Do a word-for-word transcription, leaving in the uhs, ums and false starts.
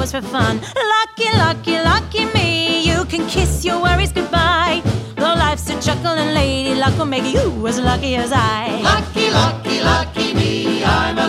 just for fun. Lucky, lucky, lucky me, you can kiss your worries goodbye. Though life's a chuckle and lady luck will make you as lucky as I. Lucky, lucky, lucky me, I'm a